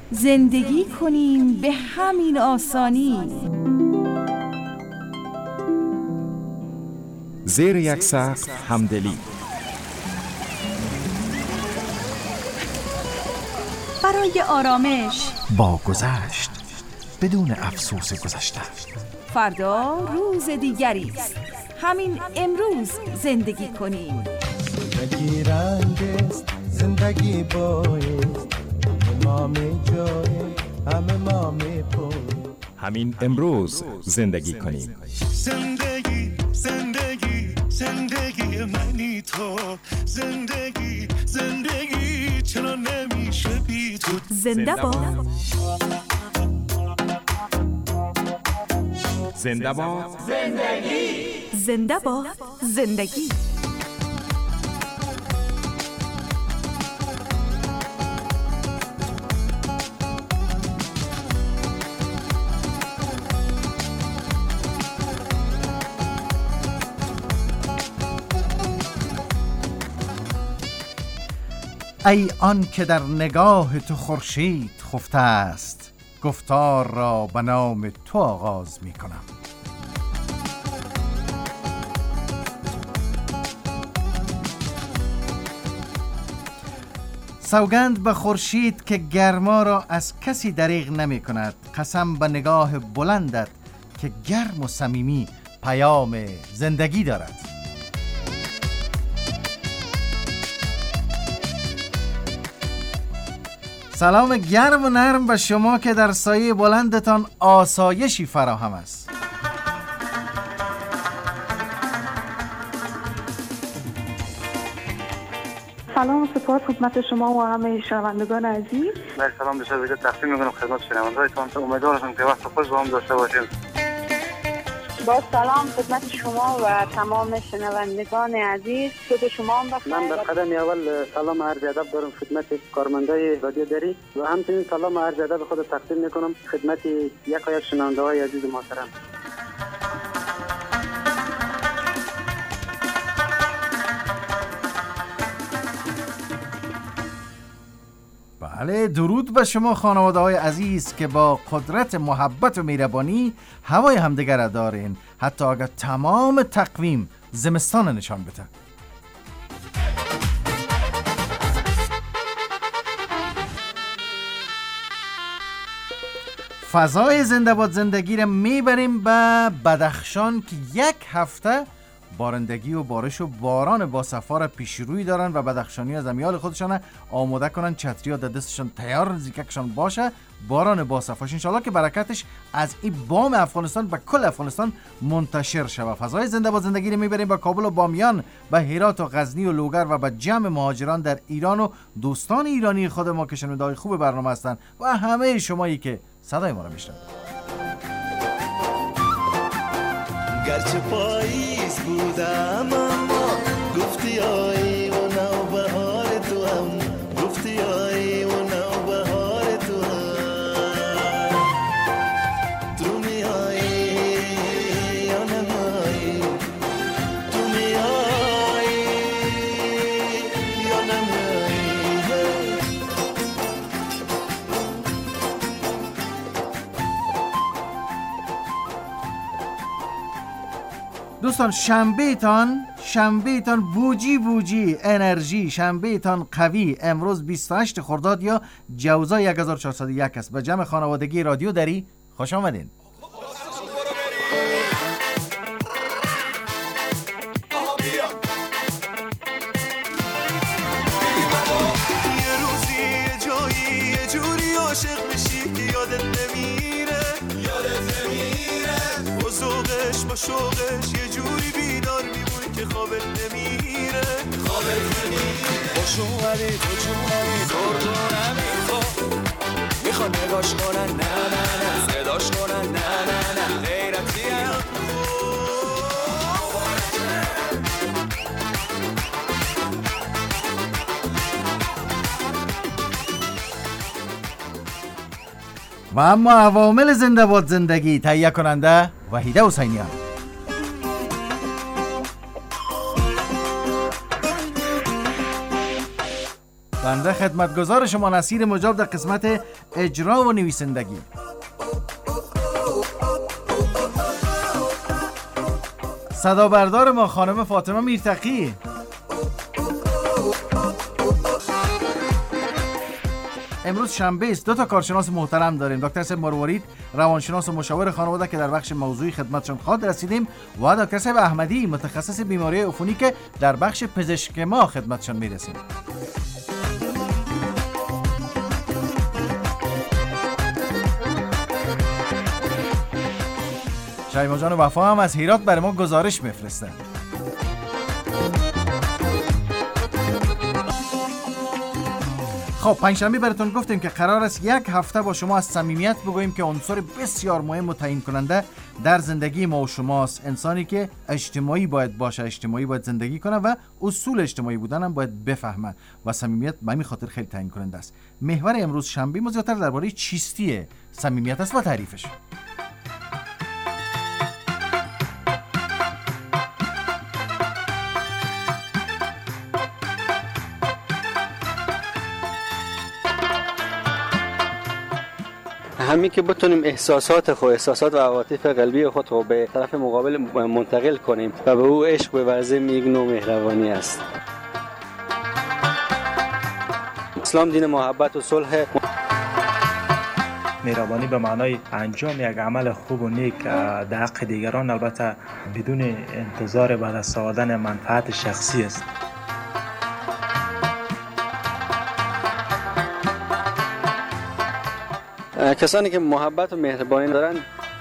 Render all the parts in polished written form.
زندگی کنیم به همین آسانی. زیر یک سقف همدلی، برای آرامش با گذشت بدون افسوس گذشته. فردا روز دیگری است. همین امروز زندگی کنیم. زندگی رنگ است، زندگی بایست، ما می جای همه ما می پوی. همین امروز زندگی کنیم. زندگی زندگی زندگی منی تو، زندگی زندگی چرا نمیشه بی تو. زنده باد، زنده باد زندگی، زنده باد زندگی. ای آن که در نگاه تو خورشید خفته است، گفتار را به نام تو آغاز می کنم. سوگند به خورشید که گرما را از کسی دریغ نمی کند. قسم به نگاه بلندت که گرم و صمیمی پیام زندگی دارد. سلام گرم و نرم به شما که در سایه بلندتان آسایشی فراهم است. سلام و سپاس خدمت شما و همه شنوندگان عزیز. سلام بشه دیگه تقدیم میکنم خدمت شنوندگانتون. امیدوارم که وقت خوش با هم داشته باشیم. با سلام خدمت شما و تمام شنوندگان عزیز. صبح شما هم بخیر. من در قدم اول سلام عرض ادب دارم خدمت کارمندای رادیو دری و همچنین سلام عرض ادب خود تقدیم میکنم خدمت یک شنونده های عزیز محترم. بله، درود به شما خانواده های عزیز که با قدرت محبت و مهربانی هوای همدیگر را دارین، حتی اگر تمام تقویم زمستان نشان بده. فضای زنده باد زندگی را میبریم به بدخشان که یک هفته بارندگی و بارش و باران با صفا را پیش روی دارن و بدخشانی از امیال خودشان آماده کنن، چتری ها در دستشان تیار زیککشان باشه. باران با صفاش انشالله که برکتش از این بام افغانستان به کل افغانستان منتشر شود. فضای زنده باد زندگی را میبریم به کابل و بامیان، به هرات و غزنی و لوگر و به جمع مهاجران در ایران و دوستان ایرانی خود ما که شنونده‌های خوب برنامه هستند و همه شمایی که صدای ما را میشنوید. گرچه پاییز بودم اما گفتی آیی و نوبهار تو هم، گفتی آیی و نوبهار تو هم. تو میایی یا نمایی، تو میایی یا نمایی. دوستان شنبهتان بوجی انرژی، شنبهتان قوی. امروز 28 خرداد یا جوزا 1401 است. به جمع خانوادگی رادیو دری خوش آمدین. یه روزی یه جایی یه جوری عاشق میشی که یادت نمیره، با ذوقش با شوقش یه جوری بیدار میمونی که خوابت نمیره. با شوهری تو جونمی زور تو نمیخوا، میخوان نگاش کنن نه نه نه، صداش کنن نه نه نه، غیرتی هم و اما عوامل زنده باد زندگی تهیه کننده وحیده حسینیان. بنده خدمتگزار شما نصیر مجاب در قسمت اجرا و نویسندگی. صدا بردار ما خانم فاطمه میرتقی. امروز شنبه است. 2 کارشناس محترم داریم. دکتر صاحب مروارید، روانشناس و مشاور خانواده که در بخش موضوعی خدمتشون خواهد رسیدیم، و دکتر صاحب احمدی، متخصص بیماری عفونی که در بخش پزشک ما خدمتشون میرسیم. شایما جان وفا هم از هرات برای ما گزارش میفرستن. خب پنجشنبه براتون گفتیم که قرار است 1 هفته با شما از صمیمیت بگوییم که عنصر بسیار مهم و تعیین کننده در زندگی ما و شماست. انسانی که اجتماعی باید باشه، اجتماعی باید زندگی کنه و اصول اجتماعی بودن هم باید بفهمه و صمیمیت به همین خاطر خیلی تعیین کننده است. محور امروز شنبه ما زیادتر درباره چیستی صمیمیت است و تعریفش. همین که بتونیم احساسات و عواطف قلبی خود رو به طرف مقابل منتقل کنیم و به او عشق بورزیم، یک نوع مهربانی است. اسلام دین محبت و صلح. مهربانی به معنای انجام یک عمل خوب و نیک در حق دیگران، البته بدون انتظار به دست آوردن منفعت شخصی است. کسانی که محبت و مهربانی دارن،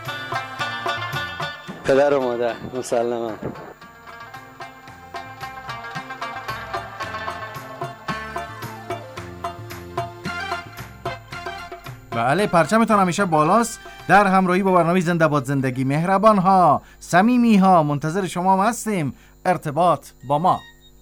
پدر و مادر مسلما. بله، پرچمتان همیشه بالاست. در همراهی با برنامه زنده باد زندگی، مهربان ها، صمیمی ها، منتظر شما هستیم. ارتباط با ما.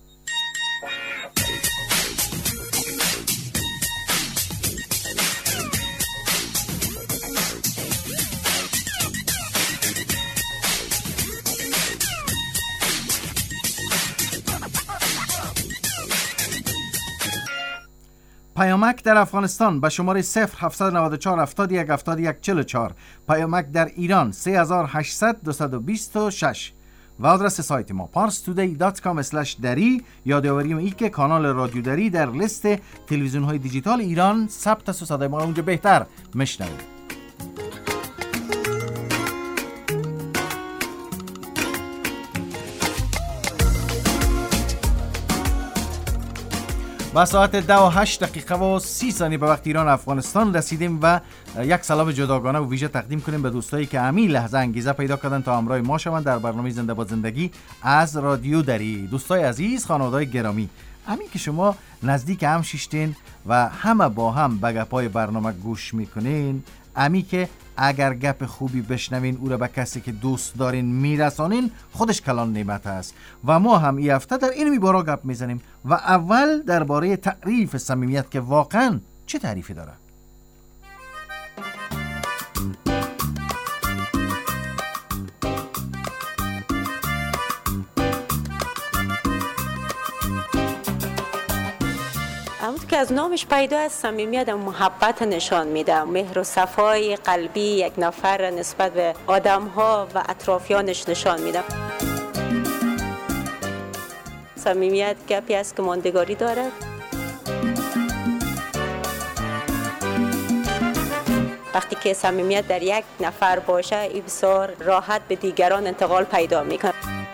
پیامک در افغانستان به شماره 0794 71 71 44، پیامک در ایران 3800 226 و آدرس سایت ما parstoday.com/dari. یادآوری ای که کانال رادیو دری در لیست تلویزیون های دیجیتال ایران ثبت است و صدای ما اونجا بهتر میشنوید. با ساعت 2:08 به وقت ایران افغانستان رسیدیم و یک سلام جداگانه و ویژه تقدیم کنیم به دوستایی که همین لحظه انگیزه پیدا کردن تا همراه ما شوند در برنامه زنده باد زندگی از رادیو دری. دوستای عزیز، خانواده‌های گرامی، همین که شما نزدیک هم شیشتین و همه با هم به گپای برنامه گوش میکنین، امی که اگر گپ خوبی بشنوین او را به کسی که دوست دارین میرسانین، خودش کلان نعمت است. و ما هم این هفته در این میبارا گپ میزنیم و اول درباره تعریف صمیمیت که واقعا چه تعریفی داره. که از نامش پیدا از صمیمیت و محبت نشان میده، مهر و صفای قلبی یک نفر نسبت به آدم‌ها و اطرافیانش نشان میده. صمیمیت گپی است که ماندگاری دارد. وقتی که صمیمیت در یک نفر باشه، این بسیار راحت به دیگران انتقال پیدا میکنه.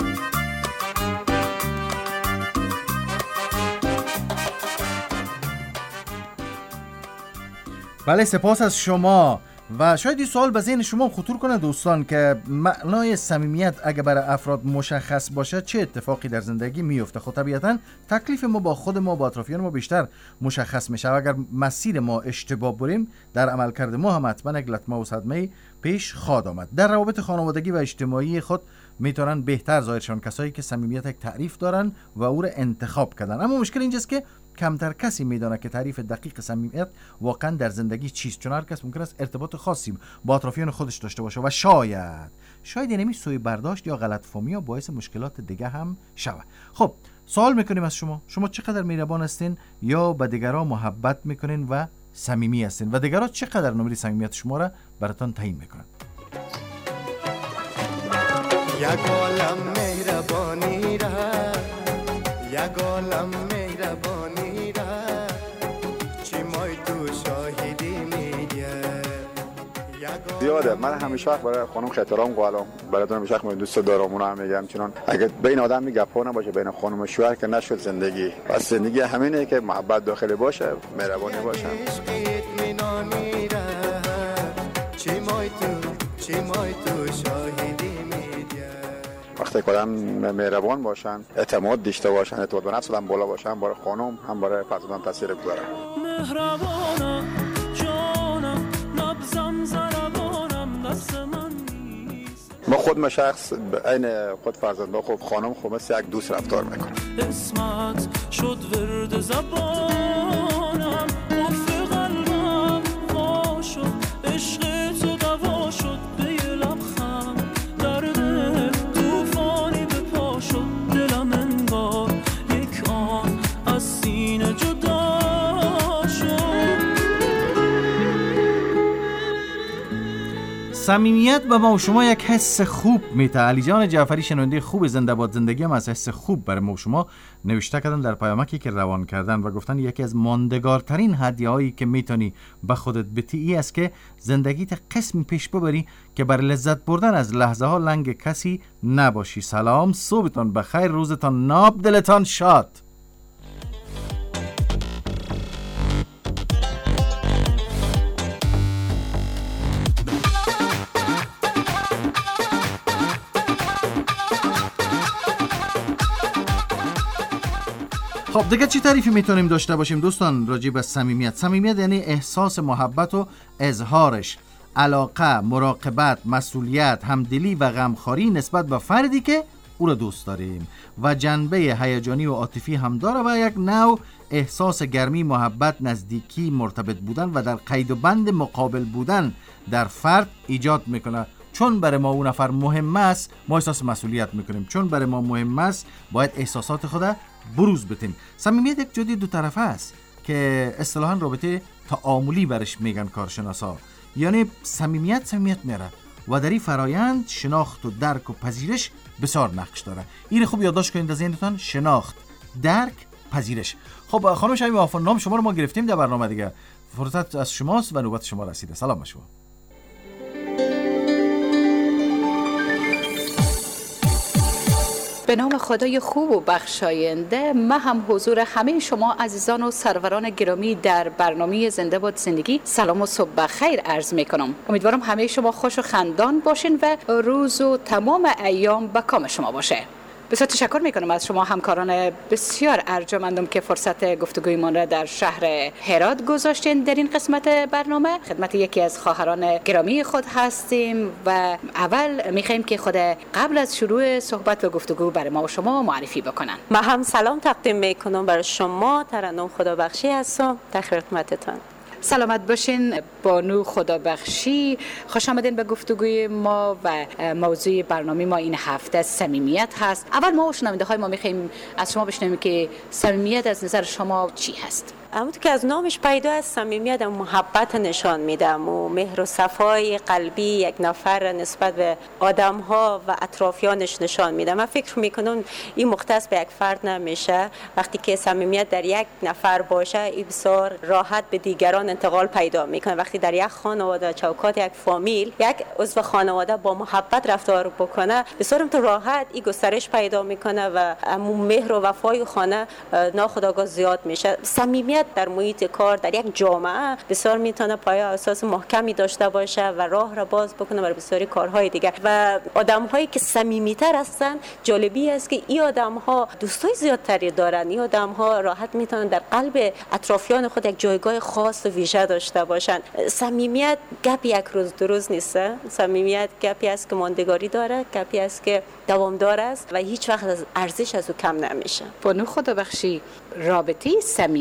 بله، سپاس از شما. و شاید این سوال به ذهن شما خطور کنه دوستان که معنای صمیمیت اگه برای افراد مشخص باشه چه اتفاقی در زندگی میفته. خب طبیعتا تکلیف ما با خود ما، با اطرافیان ما بیشتر مشخص میشه و اگر مسیر ما اشتباه بریم، در عملکرد ما هم حتما یک لطمه و صدمه پیش خواهد آمد. در روابط خانوادگی و اجتماعی خود میتونن بهتر ظاهر شون کسایی که صمیمیت یک تعریف دارن و او را انتخاب کردن. اما مشکل اینجاست که کمتر کسی میدونه که تعریف دقیق صمیمیت واقعا در زندگی چیست، چون هر کس ممکن است ارتباط خاصی با اطرافیان خودش داشته باشه و شاید اینمی سوء برداشت یا غلط فهمی یا باعث مشکلات دیگه هم شود. خب سوال میکنیم از شما چقدر مهربان هستین یا به دیگران محبت میکنین و صمیمی هستین و دیگران چقدر نمره صمیمیت شما را براتون تعیین میکنن؟ یک عالم مهربانی را، یک عالم مهربانی را، چی مای تو شاهدی میگه. زیاده. من همیشه وقت برای خانم احترام قائلم، برای همیشه وقت دوست دارم، اونم میگم چون اگه بین آدم میگپا نباشه، بین خانم و شوهر که نشد زندگی. پس زندگی همینه که محبت داخلی باشه، مهربانی باشه. چی مای تو شاهدی میگه. وقتی که آدم مهربان باشن، اعتماد داشته باشن، اعتماد به نفس هم بالا باشن، برای خانم هم برای فرزندان تاثیر بذاره. مهربانم جانم، نبضم ضربانم، دست من نیست. ما خود ما شخص عین خود فرزندان خود خانم خود مثل یک دوست رفتار میکنه. اسمت شد ورد زبانم، قفل قلبم وا شد، عشق تو دوا شد به یه لبخند، درد توفانی به پا شد، دلم انگار یک آن از سینه جدا شد. صمیمیت به ما و شما یک حس خوب میده. علی جان جعفری شنونده خوب زنده باد زندگی هم از حس خوب برای ما و شما نوشته کردن در پیامکی که روان کردن و گفتن یکی از ماندگارترین هدیه‌هایی که میتونی به خودت بدی است که زندگیت قسم پیش ببری که بر لذت بردن از لحظه ها لنگ کسی نباشی. سلام، صبحتان بخیر، روزتان ناب، دلتان شاد. خب دیگه چی تعریفی میتونیم داشته باشیم دوستان راجع به صمیمیت؟ صمیمیت یعنی احساس محبت و اظهارش، علاقه، مراقبت، مسئولیت، همدلی و غمخواری نسبت به فردی که او را دوست داریم و جنبه هیجانی و عاطفی هم داره و یک نوع احساس گرمی، محبت، نزدیکی، مرتبط بودن و در قید و بند مقابل بودن در فرد ایجاد میکنه. چون برای ما اون نفر مهم است ما احساس مسئولیت میکنیم، چون برای ما مهم است باید احساسات خود بروز بدیم. صمیمیت یک جدی دو طرفه است که اصطلاحاً رابطه تعاملی برش میگن کارشناسا. یعنی صمیمیت میره و در این فرایند شناخت و درک و پذیرش بسیار نقش داره. این خوب یادداشت کنید در ذهنتون، شناخت، درک، پذیرش. خب خانم شمیم آفرین، نام شما رو ما گرفتیم در برنامه دیگه. فرصت از شماست و نوبت شما رسیده. سلام به شما. به نام خدای خوب و بخشاینده، من هم حضور همه شما عزیزان و سروران گرامی در برنامه زنده باد زندگی سلام و صبح بخیر عرض می کنم. امیدوارم همه شما خوش و خندان باشین و روز و تمام ایام به کام شما باشه. بسیار تشکر میکنم از شما همکاران بسیار ارجمندم که فرصت گفتگویمان را در شهر هرات گذاشتین. در این قسمت برنامه خدمت یکی از خواهران گرامی خود هستیم و اول میخوایم که خود قبل از شروع صحبت و گفتگو برای ما و شما معرفی بکنن. من هم سلام تقدیم میکنم برای شما، ترنم خدابخشی هستم در خدمتتان. سلامت باشین بانو خدابخشی، خوش آمدین به گفتگوی ما و موضوع برنامه ما این هفته صمیمیت هست. اول ما و شنونده های ما میخوایم از شما بشنویم که صمیمیت از نظر شما چی هست؟ همونطور که از نامش پیدا است، صمیمیت محبت نشان میده و مهر و صفای قلبی یک نفر نسبت به آدم‌ها و اطرافیانش نشان میده. من فکر میکنم این مختص به یک فرد نمیشه. وقتی که صمیمیت در یک نفر باشه این بسیار راحت به دیگران انتقال پیدا میکنه. وقتی در یک خانواده، چوکات یک فامیل، یک عضو خانواده با محبت رفتار بکنه بسیار راحت این گسترش پیدا میکنه و مهر و وفای خانه ناخودآگاه زیاد میشه. صمیمیت در محیط کار، در یک جامعه بسیار میتونه پایه اساس محکمی داشته باشه و راه را باز بکنه برای بسیاری کارهای دیگر. و آدم‌هایی که صمیمی‌تر هستن، جالبی است که این آدم‌ها دوستای زیادتری دارن. این آدم‌ها راحت میتونن در قلب اطرافیان خود یک جایگاه خاص و ویژه داشته باشن. صمیمیت گپ یک روز دو روز نیست. صمیمیت گپی است که ماندگاری داره، گپی است که دوامدار است و هیچ وقت ارزش از او کم نمیشه. بانو خدابخشی، رابطه صمیمیت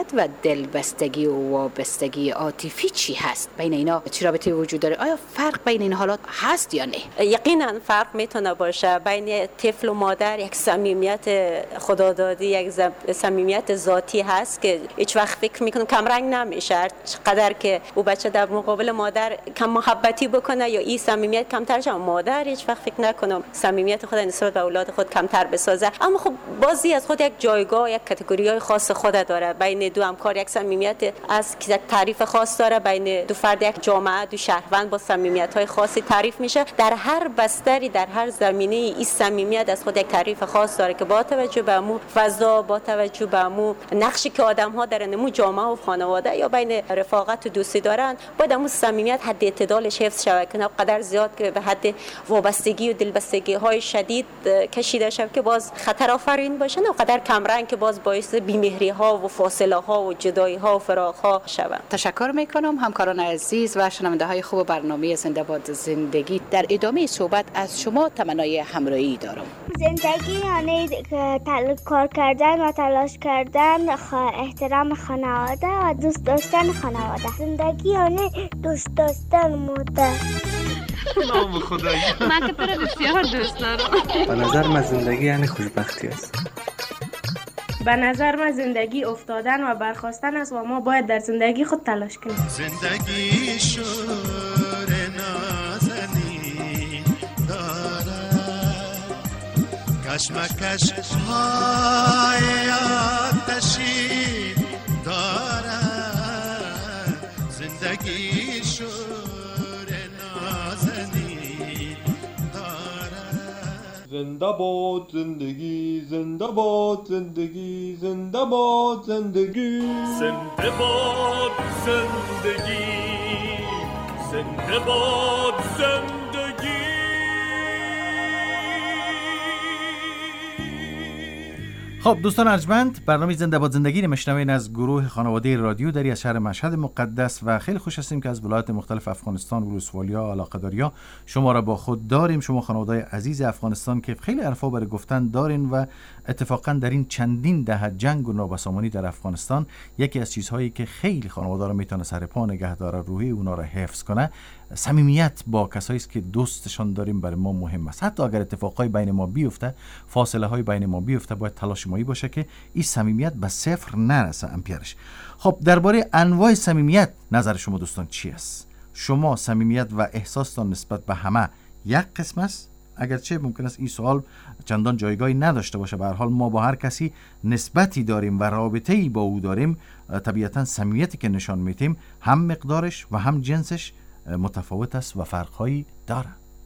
و دلبستگی و وابستگی عاطفی چی هست؟ بین اینا چه رابطه وجود داره؟ آیا فرق بین این حالات هست یا نه؟ یقینا فرق میتونه باشه بین طفل و مادر. یک صمیمیت خدادادی، یک صمیمیت ذاتی هست که هیچ وقت فکر میکنم کم رنگ نمیشه. چقدر که او بچه در مقابل مادر کم محبتی بکنه یا این صمیمیت کمتر شه، مادر هیچ وقت فکر نکنم صمیمیت خود نسبت به اولاد خود کمتر بسازه. اما خب بازی از خود یک جایگاه، یک کاتگوری‌های خاص خود داره. بین دو همکار یک صمیمیت از که یک تعریف خاص داره. بین دو فرد یک جامعه، دو شهروند با صمیمیت‌های خاصی تعریف میشه. در هر بستری، در هر زمینه این صمیمیت از خود یک تعریف خاص داره که با توجه به امو فضا، با توجه به امو نقشی که آدم‌ها در نمو جامعه و خانواده یا بین رفاقت و دوستی دارن، باید امو صمیمیت حد اعتدالش حفظ شود که نه قدر زیاد که به حد وابستگی و دلبستگی‌های شدید کشیده شود که باز خطر آفرین باشه، نه قدر کم رنگ که باز باعث بی‌مهری‌ها و فاصله‌ها و جدایی‌ها و فراق‌ها شود. تشکر می‌کنم همکاران عزیز و شنونده‌های خوب برنامه زنده باد زندگی. در ادامه صحبت از شما تمنای همراهی دارم. زندگی یعنی کار کردن و تلاش کردن، احترام خانواده و دوست داشتن خانواده. زندگی یعنی دوست داشتن مادر. نام خدایی. من که تو رو بسیار دوست دارم. به نظر من زندگی یعنی خوشبختی است. به نظر من زندگی افتادن و برخاستن است و ما باید در زندگی خود تلاش کنیم. زندگی شور نازنی دارد، کشمکش های آتشی دارد. زندگی شور نازنی دارد. زنده باد زندگی، زنده باد زندگی، زنده باد زندگی، زنده باد زندگی، زنده باد زندگی. خب دوستان ارجمند، برنامه زنده باد زندگی رو میشنوین از گروه خانواده رادیو دری از شهر مشهد مقدس و خیلی خوش هستیم که از ولایات مختلف افغانستان، ولسوالیا، علاقه‌داریا شما را با خود داریم. شما خانواده عزیز افغانستان که خیلی حرفا برای گفتن دارین و اتفاقا در این چندین دهه جنگ و نابسامانی در افغانستان یکی از چیزهایی که خیلی خانواده را میتونه سر پا نگه داره، روحی اونا را حفظ کنه، صمیمیت با کسایی است که دوستشان داریم برای ما مهم است. حتی اگر اتفاقای بین ما بیفته، فاصله های بین ما بیفته، باید تلاش مایی باشه که این صمیمیت به صفر نرسه امپیرش. خب درباره انواع صمیمیت نظر شما دوستان چی است؟ شما صمیمیت و احساستان نسبت به همه یک قسم است؟ اگرچه ممکن است این سوال چندان جایگاهی نداشته باشه، به هر حال ما با هر کسی نسبتی داریم و رابطه‌ای با او داریم. طبیعتاً صمیمیتی که نشان میدیم هم مقدارش و هم جنسش متفاوت است و فرق‌هایی داره.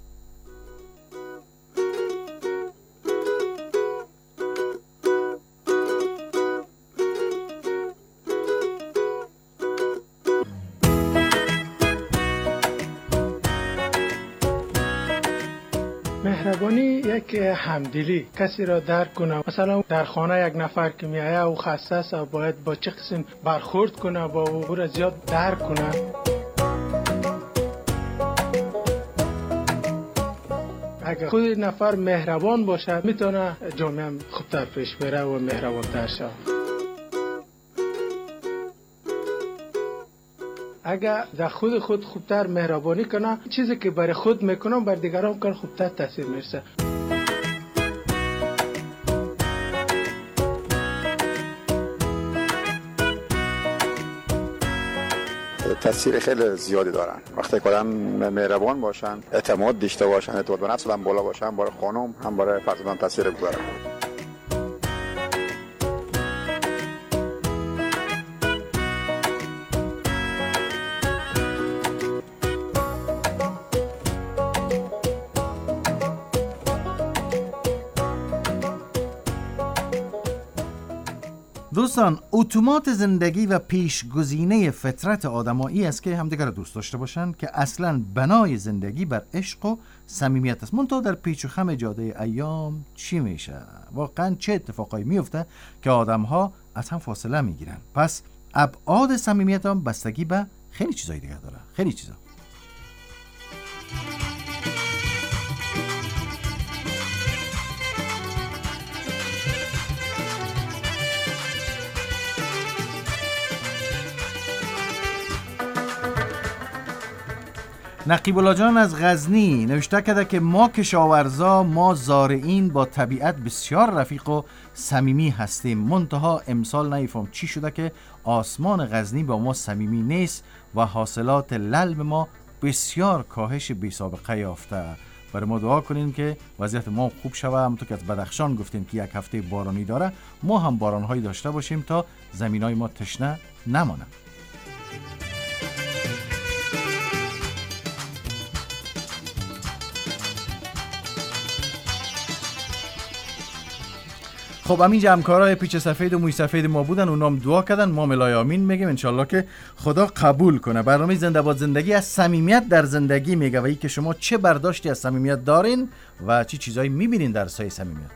مهربانی یک همدلی، کسی را درک کنه. مثلا در خانه یک نفر که میایه او خسته است و باید با چه قسم برخورد کنه، با او را زیاد درک کنه. اگر خود نفر مهربان باشد میتونه جامعه هم خوبتر پیش بره و مهربانتر شود. اگر در خود خوبتر مهربانی کنه، چیزی که برای خود میکنم بر دیگران کار خوبتر تاثیر میرسه. تاثیر خیلی زیادی دارن. وقتی که آدم مهربان باشن، اعتماد داشته باشن، اعتماد به نفس هم بالا باشن، برای خانم هم برای فرزندان تاثیر گذاره. دوستان، اتومات زندگی و پیشگزینه فطرت آدمایی است که همدیگر را دوست داشته باشن که اصلا بنای زندگی بر عشق و صمیمیت است. منتها در پیچ و خم جاده ایام چی میشه؟ واقعا چه اتفاقایی میفته که آدم‌ها از هم فاصله میگیرن؟ پس ابعاد صمیمیت هم بستگی به خیلی چیزای دیگه داره، خیلی چیزا. نقیب الله جان از غزنی نوشته کرده که ما کشاورزا، ما زارعین با طبیعت بسیار رفیق و صمیمی هستیم، منتها امسال نمیفهم چی شده که آسمان غزنی با ما صمیمی نیست و حاصلات للم ما بسیار کاهش بی سابقه یافته. برای ما دعا کنین که وضعیت ما خوب شوه. همونطور که از بدخشان گفتیم که یک هفته بارانی داره، ما هم بارانهایی داشته باشیم تا زمینای ما تشنه نمانه. خب همینجا همکارای پیچ سفید و موی سفید ما بودن، اونا هم دعا کردن، ما ملای آمین میگیم انشالله که خدا قبول کنه. برنامه زنده باد زندگی از صمیمیت در زندگی میگه و ای که شما چه برداشتی از صمیمیت دارین و چه چیزایی میبینین در سایه صمیمیت.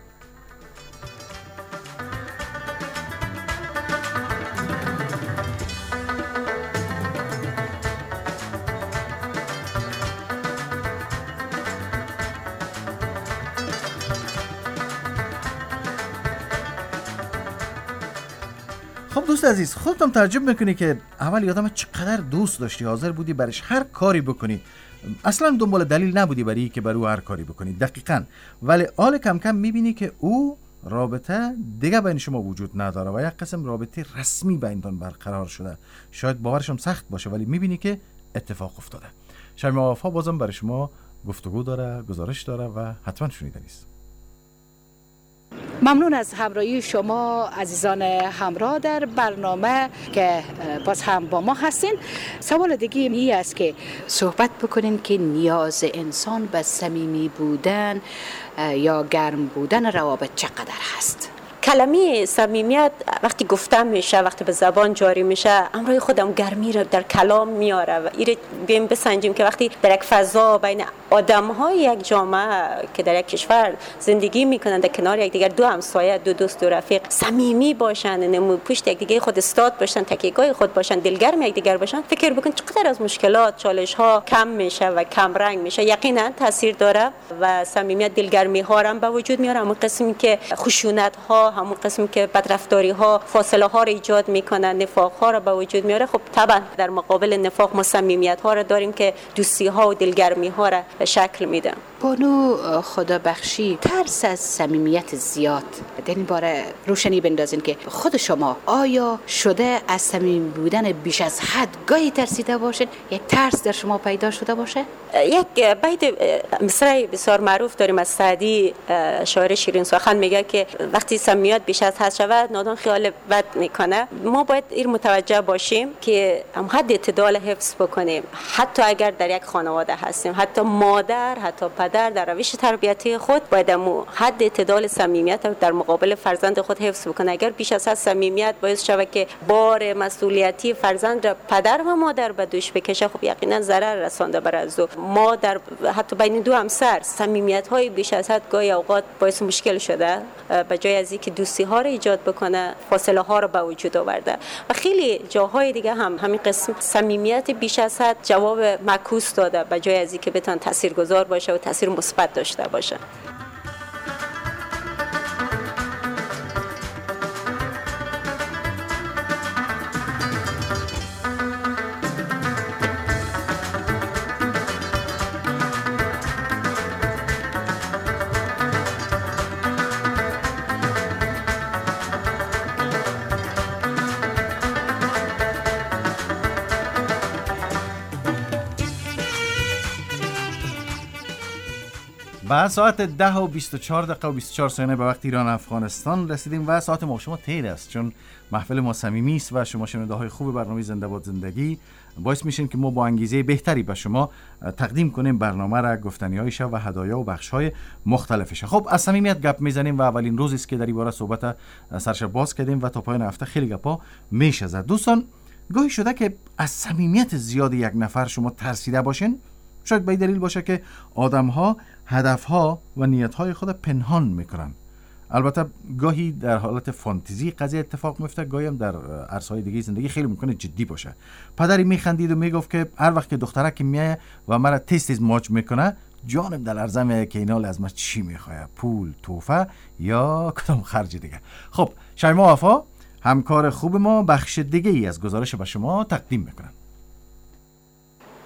خب دوست عزیز، خودتون تعجب میکنی که اول یادم چقدر دوست داشتی، حاضر بودی برش هر کاری بکنی، اصلا دنبال دلیل نبودی برای که برای هر کاری بکنی. دقیقاً. ولی حال کم کم میبینی که او رابطه دیگه بین شما وجود نداره و یک قسم رابطه رسمی بینتون برقرار شده. شاید باورشم سخت باشه ولی میبینی که اتفاق افتاده. شیما وفا بازم برای شما گفتگو داره، گزارش داره و حتما شنیدنیست. ممنون از همراهی شما عزیزان همراه در برنامه که باز هم با ما هستین. سوال دیگه این است که صحبت بکنین که نیاز انسان به صمیمی بودن یا گرم بودن روابط چقدر هست؟ کلمه صمیمیت وقتی گفتم میشه، وقتی به زبان جاری میشه، امروی خودم گرمی رو در کلام میاره و ایره بیم بسنجیم که وقتی در یک فضا بین آدم‌های یک جامعه که در یک کشور زندگی میکنن، در کنار یک دیگر، دو همسایه، دو دوست، دو رفیق صمیمی باشن، نمو پشت یک دیگه خود استاد باشن، تکیه‌گاه خود باشن، دلگرم یک دیگر باشن، فکر بکن چقدر از مشکلات، چالش‌ها کم میشه و کم رنگ میشه. یقینا تاثیر داره و صمیمیت دلگرمی ها رو به وجود میاره. همون قسمی که خشونت‌ها، همون قسمی که بدرفتاری‌ها، فاصله‌ها رو ایجاد میکنن، نفاق‌ها رو به وجود میاره. خب طبعا در مقابل نفاق ما صمیمیت‌ها رو داریم که دوستی‌ها و دلگرمی‌ها رو شکل میدن. بانو خدا بخشی، ترس از صمیمیت زیاد، در این باره روشنی بندازین که خود شما آیا شده از صمیمی بودن بیش از حد گاهی ترسیده باشین؟ یک ترس در شما پیدا شده باشه؟ یک بیت مصرعی بسیار معروف داریم از سعدی، شاعر شیرین سخن، میگه که وقتی صمیمیت بیش از حد شود نادان خیال بد میکنه. ما باید این متوجه باشیم که هم حد اعتدال حفظ بکنیم، حتی اگر در یک خانواده هستیم، حتی مادر، حتی پدر در روش تربیتی خود باید حد اعتدال صمیمیت در مقابل فرزند خود حفظ بکنه. اگر بیش از حد صمیمیت باعث شود که بار مسئولیتی فرزند را پدر و مادر به دوش بکشه، خب یقینا ضرر رسانده بر از ما. در حتی بین دو همسر صمیمیت‌های بیش از حد گاهی اوقات باعث مشکل شده، به جای از اینکه دوستی‌ها را ایجاد بکنه فاصله‌ها را به وجود آورده. و خیلی جاهای دیگه هم همین قسم صمیمیت بیش از حد جواب معکوس داده، به جای از اینکه بتونه تاثیرگذار باشه و تاثیر مثبت داشته باشه. و ساعت 10 و 24 دقیقه و 24 ثانیه به وقت ایران افغانستان رسیدیم و ساعت ما شما تیر است، چون محفل ما صمیمی است و شما شنونده های خوب برنامه زنده باد زندگی باعث میشین که ما با انگیزه بهتری به شما تقدیم کنیم برنامه را، گفتنی‌هایش و هدایا و بخش‌های مختلفش. خب از صمیمیت گپ میزنیم و اولین روزی است که در این باره صحبت سرش باز کردیم و تا پایان هفته خیلی گپا میشه زد. دوستان، گاهی شده که از صمیمیت زیاد یک نفر شما ترسیده باشین؟ شاید به دلیل باشه که آدم‌ها هدف‌ها و نیت‌های خود پنهان میکنن. البته گاهی در حالت فانتزی قضیه اتفاق میفته، گاهی هم در عرصه‌های دیگه زندگی خیلی ممکنه جدی باشه. پدری میخندید و میگفت که هر وقت که دخترک میایه و مرا تست ماچ میکنه، جانم در لرزه میایه که اینا از من چی میخواد، پول، تحفه یا کدام خرج دیگه. خب شیما وفا همکار خوب ما بخش دیگه ای از گزارش به شما تقدیم میکنن.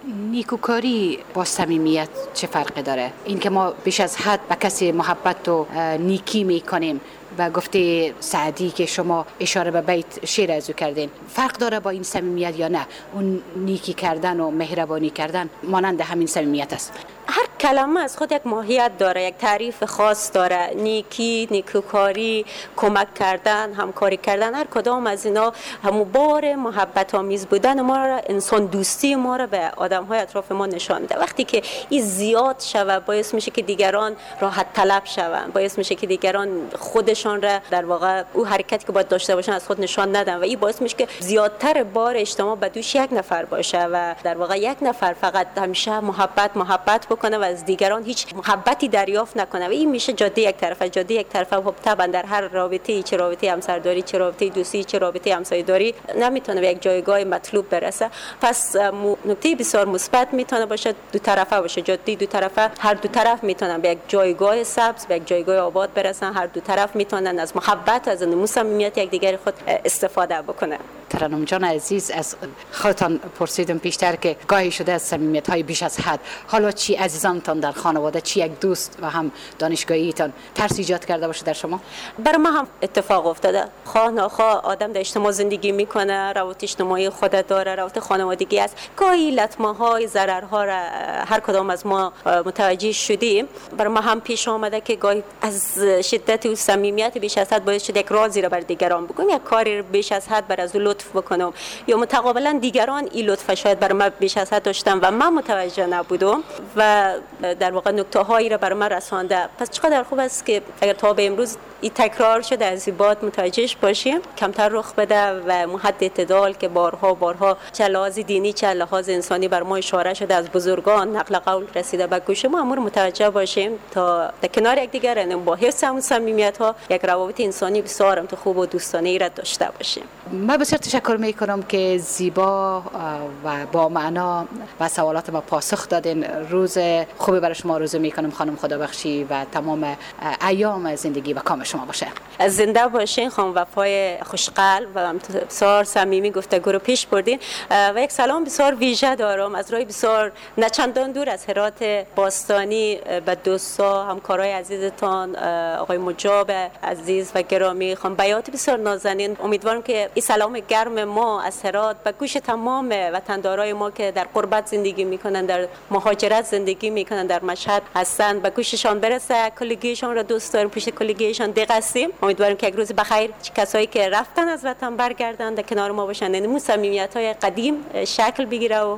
نیکوکاری با صمیمیت چه فرقی داره؟ این که ما بیش از حد به کسی محبت و نیکی میکنیم و گفته سعدی که شما اشاره به بیت شعر از او کردین، فرق داره با این صمیمیت یا نه؟ اون نیکی کردن و مهربانی کردن مانند همین صمیمیت است. هر کلمه از خود یک ماهیت داره، یک تعریف خاص داره. نیکی، نیکوکاری، کمک کردن، همکاری کردن، هر کدام از اینا همون بار محبت آمیز بودن ما را، انسان دوستی ما را به آدم‌های اطراف ما نشان میده. وقتی که این زیاد شوه باعث میشه که دیگران راحت طلب شوند، باعث میشه که دیگران خودشان را در واقع او حرکتی که باید داشته باشن از خود نشان ندن و این باعث میشه که زیادتر بار اجتماع به دوش یک نفر باشه و در واقع یک نفر فقط همیشه محبت بکنه و از دیگران هیچ محبتی دریافت نکنه و این میشه جاده یک طرفه. خب طبعا در هر رابطه‌ای، چه رابطه همسرداری، چه رابطه دوستی، چه رابطه همسایه‌داری، نمیتونه به یک جایگاه مطلوب برسه. پس نکته بسیار مثبت میتونه باشه دو طرفه باشه، جاده دو طرفه، هر دو طرف میتونن به یک جایگاه سبز، به یک جایگاه آباد برسن، هر دو طرف میتونن از محبت، از صمیمیت یکدیگر خود استفاده بکنه. ترنم جان عزیز، از خودتان پرسیدم پیشتر که گاهی شده از صمیمیت‌های بیش از حد، حالا چی عزیزانتان در خانواده، چی یک دوست و هم دانشگاهیتان ترس ایجاد کرده باشه در شما؟ برای من هم اتفاق افتاده. خواه ناخواه آدم در اجتماع زندگی میکنه، روابط اجتماعی خود داره، روابط خانوادگی است. گاهی لطمه‌های، ضررها را هر کدام از ما متوجه شدیم. برای من هم پیش آمده که گاهی از شدت و صمیمیت بیش از حد باعث شده یک رازی را بر دیگران بگم، یک کاری بیش از حد بر از لطف بکنم، یا متقابلا دیگران این لطف شاید برای من بیش از حد داشتن و من متوجه نبودم و در واقع نکته هایی را برای من رسانده. پس چقدر خوب است که اگر تا به امروز این تکرار شده از این بات متوجهش باشیم، کمتر رخ بده و محد اعتدال که بارها چه لحاظ دینی چه لحاظ انسانی بر ما اشاره شده از بزرگان نقل قول رسیده به گوش ما، امور متوجه باشیم تا در کنار یکدیگر، یعنی با حفظ همون صمیمیت‌ها یک روابط انسانی بسیار خوب و دوستانه‌ای را داشته باشیم. من بسیار تشکر میکنم که زیبا و با معنا و سوالات ما پاسخ دادین. روز خوبی برای شما آرزو میکنم خانم، خدا بخشی و تمام ایام زندگی و کام شما باشه. زنده باشین خانم وفای خوشقلب و بسیار صمیمی گفتگو رو پیش بردین و یک سلام بسیار ویژه دارم از راه بسیار نه چندان دور از هرات باستانی به دوستا، همکارای عزیزتان، آقای مجاب عزیز و گرامی، خانم بیات بسیار نازنین. امیدوارم که این سلام گرم ما از هرات به گوش تمام وطندارای ما که در غربت زندگی میکنن، در مهاجرت زندگی میکنن، در مشهد هستن، به گوششان برسه. کلیگیشان را دوست داریم، پیش کلیگیشان دقیقیم. امیدواریم که یک روز بخیر کسایی که رفتن از وطن برگردن در کنار ما باشن، یعنی صمیمیت‌های قدیم شکل بگیره و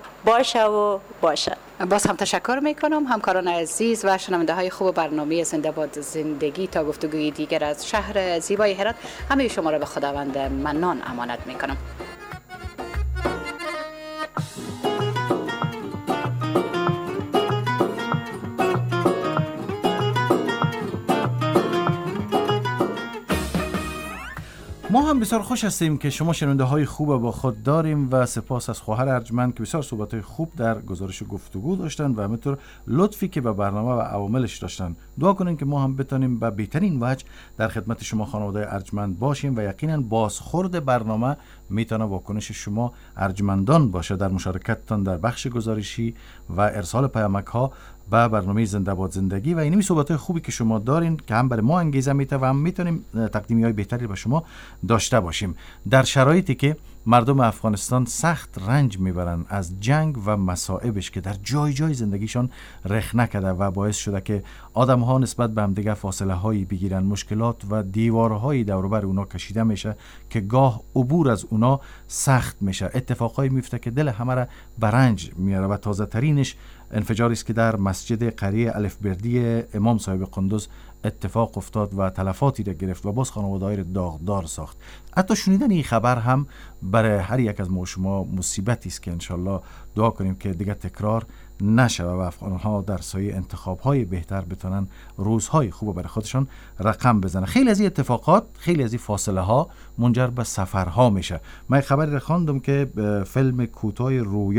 باشه. باز هم تشکر میکنم همکاران عزیز و شنونده های خوب برنامه زنده باد زندگی. تا گفتگوی دیگر از شهر زیبای هرات، همه شما را به خداوند منان امانت میکنم. ما هم بسیار خوش هستیم که شما شنونده های خوب با خود داریم و سپاس از خواهر ارجمند که بسیار صحبت های خوب در گزارش گفتگو داشتن و همینطور لطفی که به برنامه و عواملش داشتن. دعا کنیم که ما هم بتونیم به بهترین وجه در خدمت شما خانواده ارجمند باشیم و یقینا بازخورد برنامه میتونه واکنش شما ارجمندان باشه در مشارکتتان در بخش گزارشی و ارسال پیامک ها به برنامه زنده باد زندگی و اینمی صحبت‌های خوبی که شما دارین که هم برای ما انگیزه میده و هم میتونیم تقدیمی‌های بهتری به شما داشته باشیم در شرایطی که مردم افغانستان سخت رنج میبرن از جنگ و مصائبش که در جای جای زندگیشان رخنه کرده و باعث شده که آدم‌ها نسبت به هم دیگه فاصله هایی بگیرن، مشکلات و دیوارهایی دور و بر اونا کشیده میشه که گاه عبور از اونا سخت میشه. اتفاقایی میفته که دل همه را به رنج میاره و تازه ترینش انفجاری است که در مسجد قریه الفبردی امام صاحب قندوز اتفاق افتاد و تلفاتی را گرفت و باز خانواده‌ای را داغدار ساخت. حتی شنیدن این خبر هم برای هر یک از ما شما مصیبتی است که انشالله دعا کنیم که دیگه تکرار نشه و افغان‌ها در سایه انتخاب‌های بهتر بتونن روزهای خوب برای خودشان رقم بزنن. خیلی از این اتفاقات، خیلی از این فاصله‌ها منجر به سفرها میشه. من خبری را خواندم که فیلم کوتاه رویا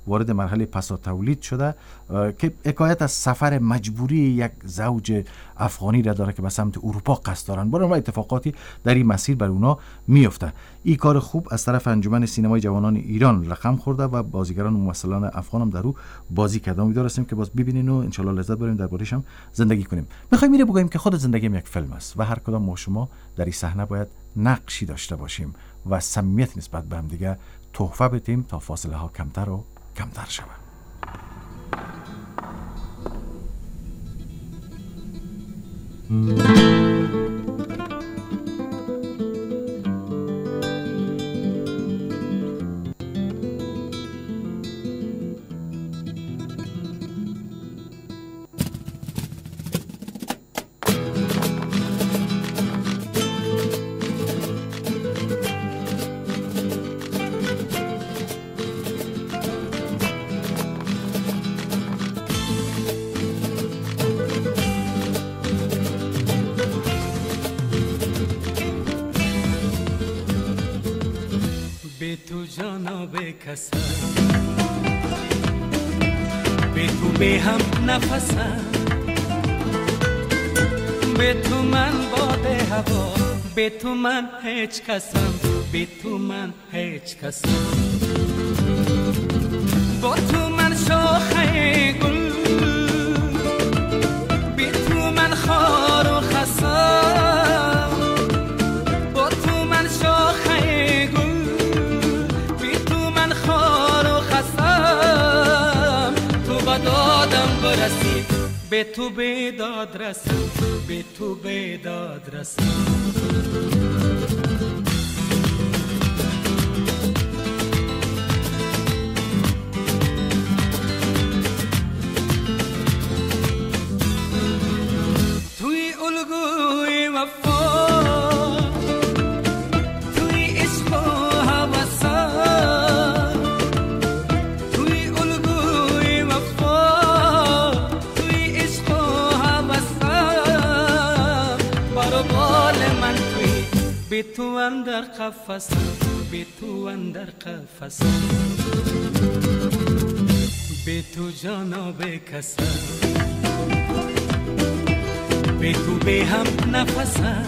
وارد مرحله پسا تولید شده که حکایت از سفر مجبوری یک زوج افغانی را داره که به سمت اروپا قصد دارن. برای اتفاقاتی در این مسیر بر اونا میفته. این کار خوب از طرف انجمن سینمای جوانان ایران رقم خورده و بازیگران ممثلان افغان هم در او بازی کردن. امیدوار هستیم که باز ببینین و ان شاءالله لذت ببریم، دربارش هم زندگی کنیم. میخوایم میره بگیم که خود زندگی یک فیلم است و هر کدام ما شما در این صحنه باید نقشی داشته باشیم و صمیمیت نسبت به هم دیگه تحفه بدیم تا فاصله ها کمتر و کمتر شود. به تو جانا به کسم، به تو به هم نفسم، به تو من باد هوا، به تو من هیچ کسم، به تو من هیچ کسم، با تو من شاخه گل، به تو من خار و خسم، با تو من شاخه گل، دادم برسی، به تو بیداد رسم، به تو بیداد رسم. توی الگوی وفا، توی عشق و هوسم، توی الگوی وفا، توی عشق و هوسم، بر بال من توی، به تو اندر قفسم، به تو اندر قفسم، به تو جانا بکسم، به تو به هم نفسم،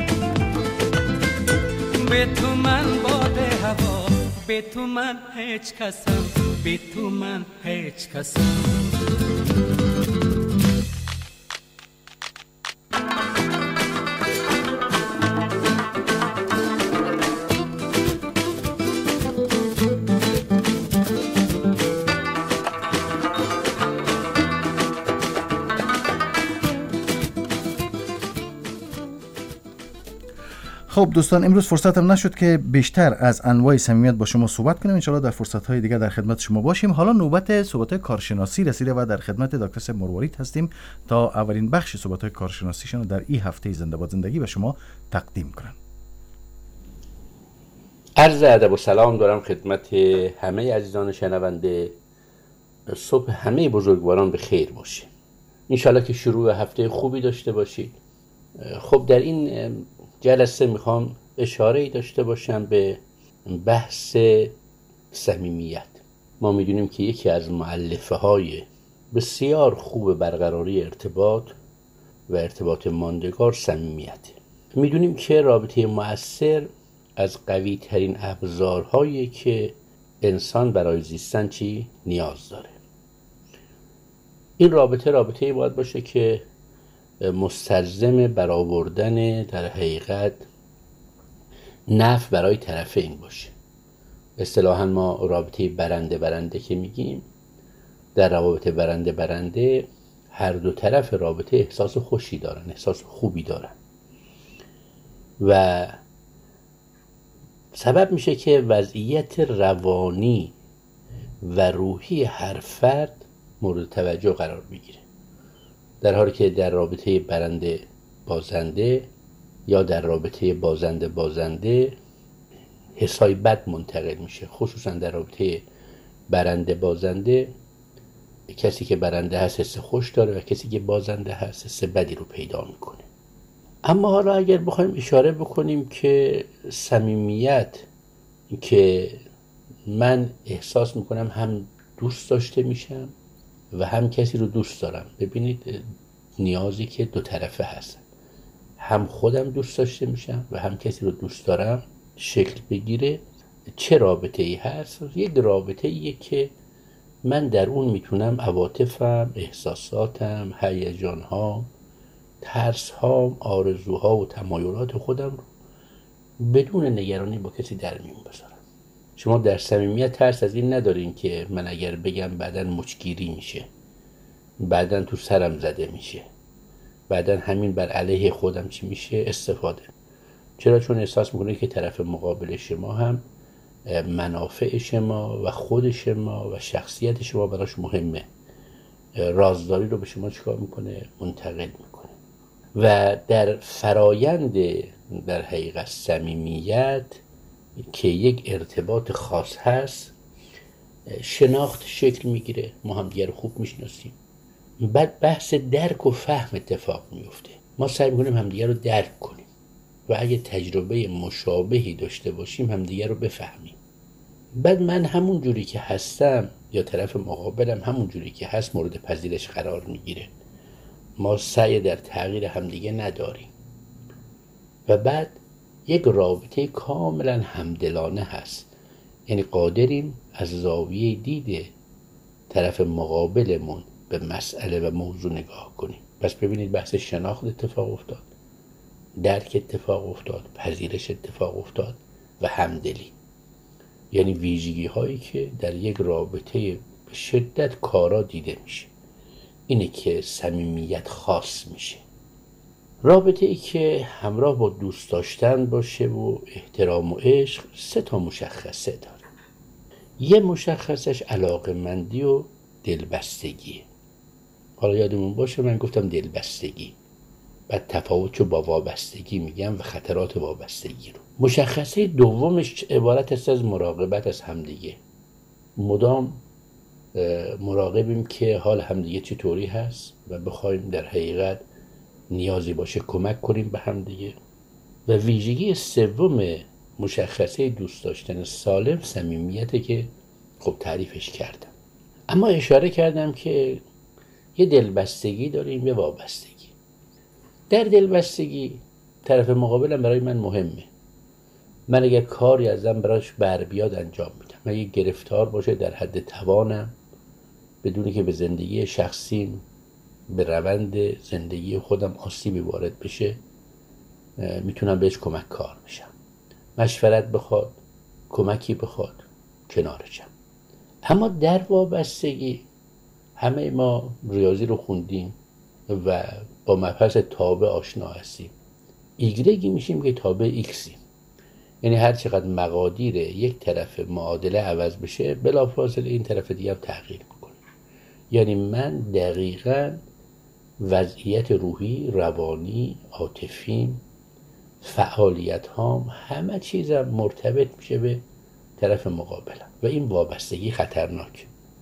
به تو من باد هوا، به تو من هیچ کسم، به تو من هیچ کسم. خب دوستان، امروز فرصتم نشد که بیشتر از انواع صمیمیت با شما صحبت کنیم. ان شاءالله در فرصت‌های دیگه در خدمت شما باشیم. حالا نوبت صحبت‌های کارشناسی رسیده و در خدمت دکتر مروارید هستیم تا اولین بخش صحبت‌های کارشناسیشون رو در این هفته زنده باد زندگی به شما تقدیم کنن. عرض ادب و سلام دارم خدمت همه عزیزان شنونده. صبح همه بزرگواران به خیر باشه. انشالله که شروع هفته خوبی داشته باشید. خب در این جلسه میخوام اشاره‌ای داشته باشم به بحث صمیمیت. ما میدونیم که یکی از مؤلفه‌های بسیار خوب برقراری ارتباط و ارتباط ماندگار صمیمیت. میدونیم که رابطه مؤثر از قوی ترین ابزارهایی که انسان برای زیستن نیاز داره. این رابطه باید باشه که مستلزم برآوردن در حقیقت نفع برای طرفین باشه. اصطلاحاً ما رابطه برنده که میگیم، در روابط برنده هر دو طرف رابطه احساس خوشی دارن، احساس خوبی دارن و سبب میشه که وضعیت روانی و روحی هر فرد مورد توجه قرار بگیره. در حالی که در رابطه برنده بازنده یا در رابطه بازنده حسای بد منتقل میشه. خصوصا در رابطه برنده بازنده کسی که برنده هست حس خوش داره و کسی که بازنده هست حس بدی رو پیدا میکنه. اما حالا اگر بخوایم اشاره بکنیم که صمیمیت که من احساس میکنم هم دوست داشته میشم و هم کسی رو دوست دارم. ببینید نیازی که دو طرفه هست، هم خودم دوست داشته میشم و هم کسی رو دوست دارم شکل بگیره. چه رابطه ای هست؟ یک رابطه ایه که من در اون میتونم عواطفم، احساساتم، هیجان‌هام، ترس‌هام، آرزوها و تمایلات خودم رو بدون نگرانی با کسی در میون بذارم. شما در صمیمیت ترس از این ندارین که من اگر بگم بعداً مچگیری میشه، بعداً تو سرم زده میشه، بعداً همین بر علیه خودم چی میشه استفاده. چرا؟ چون احساس میکنه که طرف مقابل شما هم منافع شما و خود شما و شخصیت شما براش مهمه. رازداری رو به شما چیکار میکنه؟ منتقل میکنه. و در فرایند در حقیقت صمیمیت که یک ارتباط خاص هست، شناخت شکل میگیره، ما هم دیگر خوب میشناسیم، بعد بحث درک و فهم اتفاق میفته. ما سعی میکنیم همدیگر رو درک کنیم و اگه تجربه مشابهی داشته باشیم همدیگر رو بفهمیم. بعد من همون جوری که هستم یا طرف مقابلم همون جوری که هست مورد پذیرش قرار میگیره. ما سعی در تغییر همدیگه نداریم و بعد یک رابطه کاملا همدلانه هست. یعنی قادریم از زاویه دید طرف مقابلمون به مسئله و موضوع نگاه کنیم. پس ببینید بحث شناخت اتفاق افتاد، درک اتفاق افتاد، پذیرش اتفاق افتاد و همدلی. یعنی ویژگی هایی که در یک رابطه به شدت کارا دیده میشه. اینه که صمیمیت خاص میشه. رابطه ای که همراه با دوست داشتن باشه و احترام و عشق 3 مشخصه داره. یه مشخصش علاقه‌مندی و دلبستگیه. حالا یادمون باشه من گفتم دلبستگی، بعد تفاوتشو با وابستگی میگم و خطرات وابستگی رو. مشخصه دومش عبارت است از مراقبت از همدیگه. مدام مراقبیم که حال همدیگه چطوری هست و بخوایم در حقیقت نیازی باشه کمک کنیم به همدیگه. و ویژگی سوم مشخصه دوست داشتن سالم صمیمیته که خب تعریفش کردم. اما اشاره کردم که یه دلبستگی داریم، یه وابستگی. در دلبستگی طرف مقابلم برای من مهمه. من اگر کاری ازم براش بر بیاد انجام میدم. اگه گرفتار باشه در حد توانم بدونی که به زندگی شخصیم، به روند زندگی خودم آسیبی وارد بشه، میتونم بهش کمک کار بشم. مشورت بخواد، کمکی بخواد، کنارشم. اما در وابستگی همه ما ریاضی رو خوندیم و با مبحث تابع آشنا هستیم. ایگرگی میشیم که تابع ایکسیم. یعنی هر چقدر مقادیر یک طرف معادله عوض بشه بلافاصله این طرف دیگه هم تغییر میکنه. یعنی من دقیقاً وضعیت روحی، روانی، عاطفیم، فعالیت هام، همه چیزم مرتبط میشه به طرف مقابلم و این وابستگی خطرناک.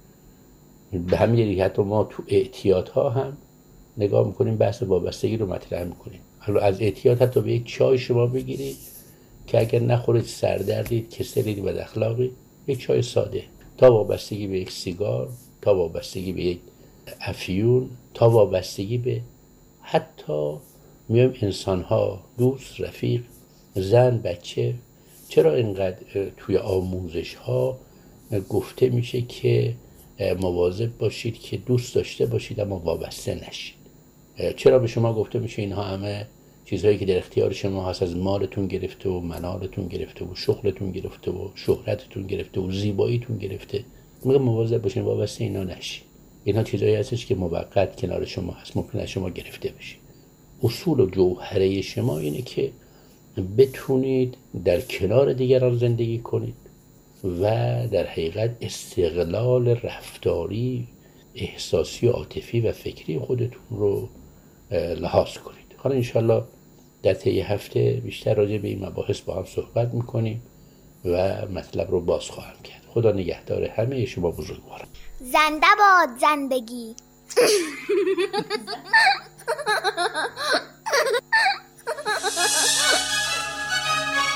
به همین جهت حتی ما تو اعتیاد ها هم نگاه میکنیم بحث وابستگی رو مطرح میکنیم. حالا از اعتیاد حتی به یک چای شما بگیرید که اگر نخورید سردردید، کسلید و بداخلاقید، یک چای ساده، تا وابستگی به یک سیگار، تا وابستگی به یک افیون، تا وابستگی به حتی میایم انسان ها، دوست، رفیق، زن، بچه. چرا اینقدر توی آموزش ها گفته میشه که مواظب باشید که دوست داشته باشید اما وابسته نشید؟ چرا به شما گفته میشه اینها همه چیزهایی که در اختیار شما هست، از مالتون گرفته و منالتون گرفته و شغلتون گرفته و شهرتتون گرفته و زیباییتون گرفته؟ میگه مواظب باشین وابسته اینا نشید. اینا چیزایی هستش که موقت کنار شما هست، ممکن است شما گرفته بشید. اصول و جوهره شما اینه که بتونید در کنار دیگران زندگی کنید و در حقیقت استقلال رفتاری، احساسی و عاطفی و فکری خودتون رو لحاظ کنید. حالا انشالله در طی هفته بیشتر راجع به این مباحث با هم صحبت میکنیم و مطلب رو باز خواهم کرد. خدا نگهدار همه شما بزرگواران. زنده باد زندگی.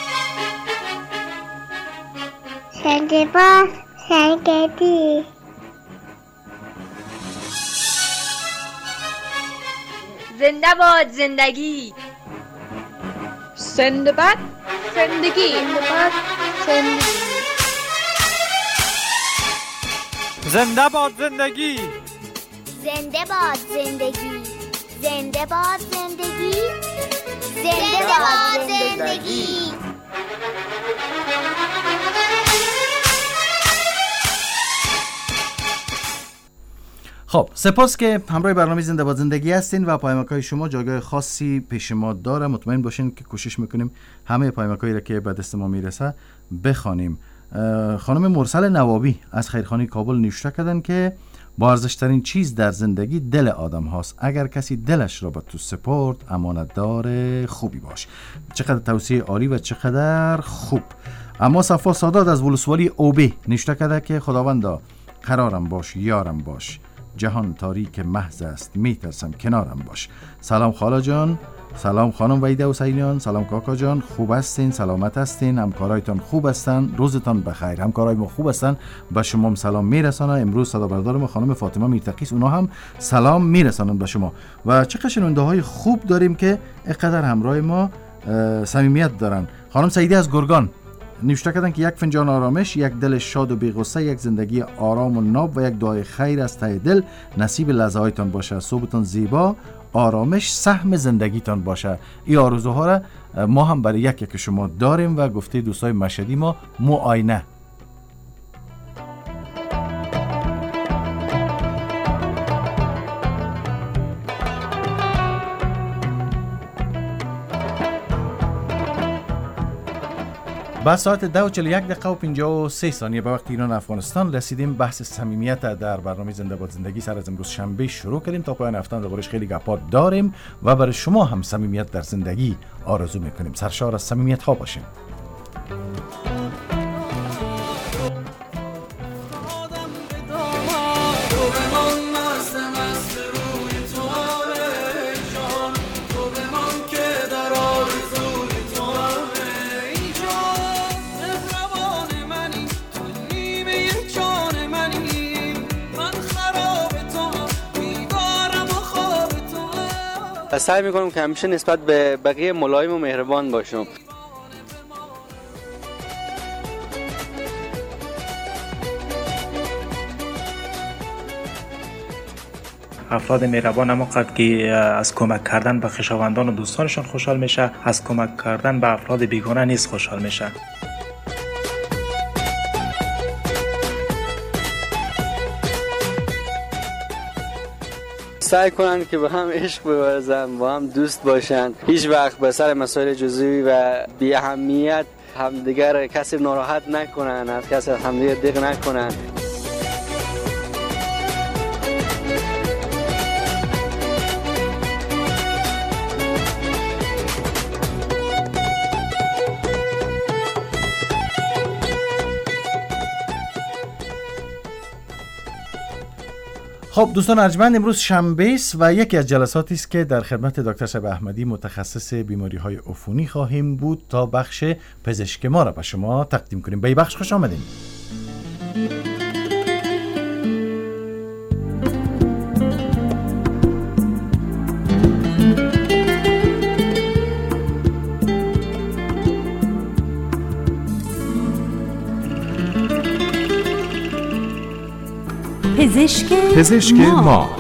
زنده باد زندگی. زنده باد زندگی. زنده باد زندگی. زنده باد زندگی. زنده باد زندگی. زنده باد زندگی. زنده باد زندگی. خب سپاس که همراه برنامه زنده باد زندگی هستین و پیامک‌های شما جایگاه خاصی پیش ما داره. مطمئن باشین که کوشش میکنیم همه پیامک‌هایی را که به دست ما میرسه بخوانیم. خانم مرسل نوابی از خیرخانه کابل نوشته کردن که با ارزشترین چیز در زندگی دل آدم هاست. اگر کسی دلش را به تو سپرد امانتدار خوبی باش. چقدر توصیه عالی و چقدر خوب. اما صفا سادات از ولسوالی اوبی نوشته کرده که خداوندا قرارم باش، یارم باش، جهان تاریک محض است، میترسم کنارم باش. سلام خالا جان، سلام خانم وحیده حسینیان، سلام کاکا جان، خوب هستین؟ سلامت هستین؟ همکارایتان خوب هستن؟ روزتان بخیر. همکارای ما خوب هستن؟ به شما هم سلام میرسانه. امروز صدا بردار ما خانم فاطمه میرتقیس، اونا هم سلام میرسانن به شما. و چه شنونده های خوب داریم که اینقدر همراه ما صمیمیت دارن. خانم سعیدی از گرگان نوشته کردن که یک فنجان آرامش، یک دل شاد و بی‌غصه، یک زندگی آرام و ناب و یک دعای خیر از ته دل نصیب لحظه‌هایتان باشه. صبحتان زیبا، آرامش سهم زندگیتان باشه. این آرزوها را ما هم برای یک شما داریم و گفته دوستای مشهدی ما معاینه. بعد ساعت 2:41 و 53 ثانیه به وقت ایران افغانستان رسیدیم. بحث صمیمیت در برنامه زنده باد زندگی سر از امروز شنبه شروع کردیم. تا پایان هفته دربارش خیلی گپا داریم و برای شما هم صمیمیت در زندگی آرزو میکنیم. سرشار از صمیمیت ها باشیم. سعی میکنم که همیشه نسبت به بقیه ملایم و مهربان باشم. افراد مهربان همونقدر که از کمک کردن به خویشاوندان و دوستانشان خوشحال میشه، از کمک کردن به افراد بیگانه نیز خوشحال میشه. سعی کنن که با هم عشق بورزن، با هم دوست باشن، هیچ وقت به سر مسائل جزئی و بی اهمیت همدیگر کسی ناراحت نکنن، از کسی همدیگر دق نکنن. خب دوستان ارجمند، امروز شنبه است و یکی از جلساتی است که در خدمت دکتر شب احمدی متخصص بیماری‌های عفونی خواهیم بود تا بخش پزشک ما را به شما تقدیم کنیم. به این بخش خوش آمدین. پزشک ما.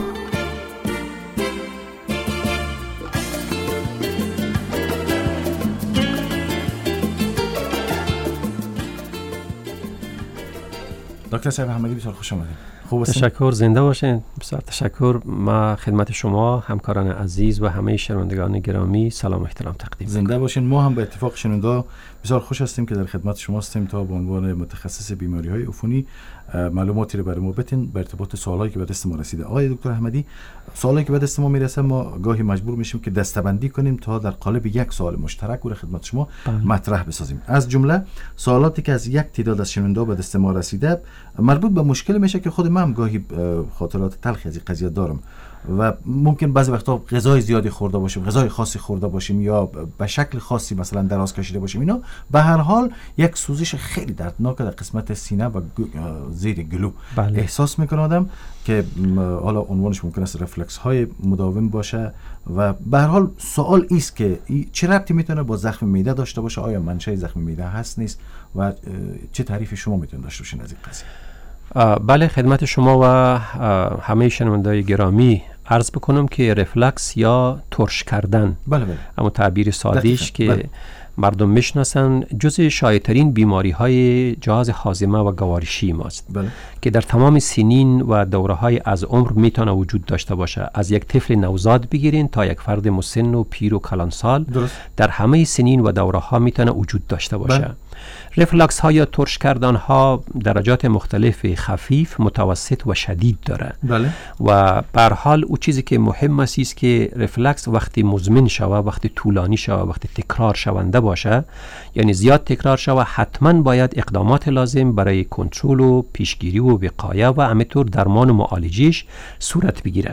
دکتر صاحب احمدی بسیار خوش آمدید. خوب هستین؟ تشکر، زنده باشین. بسیار تشکر. ما خدمت شما همکاران عزیز و همه شنوندگان گرامی سلام و احترام تقدیم زنده باشین. ما هم به اتفاق شنونده بسیار خوش هستیم که در خدمت شما هستیم تا به عنوان متخصص بیماری‌های عفونی معلوماتی رو برای ما بدین به ارتباط سوالایی که به دست ما رسیده. آقای دکتر احمدی، سوالایی که به دست ما میرسه ما گاهی مجبور میشیم که دسته‌بندی کنیم تا در قالب یک سوال مشترک رو خدمت شما مطرح بسازیم. از جمله سوالاتی که از یک تعداد از شنونده به دست ما رسیده مربوط به مشکل میشه که خود من هم گاهی خاطرات تلخی از این قضیه دارم و ممکن بعضی وقتا غذای زیادی خورده باشیم، غذای خاصی خورده باشیم یا به شکل خاصی مثلا دراز کشیده باشیم، اینا به هر حال یک سوزش خیلی دردناک در قسمت سینه و زیر گلو احساس میکنه آدم که حالا عنوانش ممکن است رفلکس های مداوم باشه و به هر حال سوال است که چه ربطی میتونه با زخم معده داشته باشه؟ آیا منشأ زخم معده هست نیست و چه تعریف شما میتونید داشته باشین از این قضیه؟ بله، خدمت شما و همه شنونده‌های گرامی عرض بکنم که رفلکس یا ترش کردن، بله اما تعبیر ساده‌اش که مردم میشناسن، جز شایع‌ترین بیماری‌های جهاز هاضمه و گوارشی ماست که در تمام سنین و دوره‌های از عمر میتونه وجود داشته باشه. از یک طفل نوزاد بگیرین تا یک فرد مسن و پیر و کلانسال در همه سنین و دوره‌ها میتونه وجود داشته باشه. رفلکس ها یا ترش کردن ها درجات مختلف، خفیف، متوسط و شدید داره. و به هر حال او چیزی که مهم است که رفلکس وقتی مزمن شوه، وقتی طولانی شوه، وقتی تکرار شونده باشه، یعنی زیاد تکرار شوه، حتما باید اقدامات لازم برای کنترل و پیشگیری و وقایه و همینطور درمان و معالجهش صورت بگیره.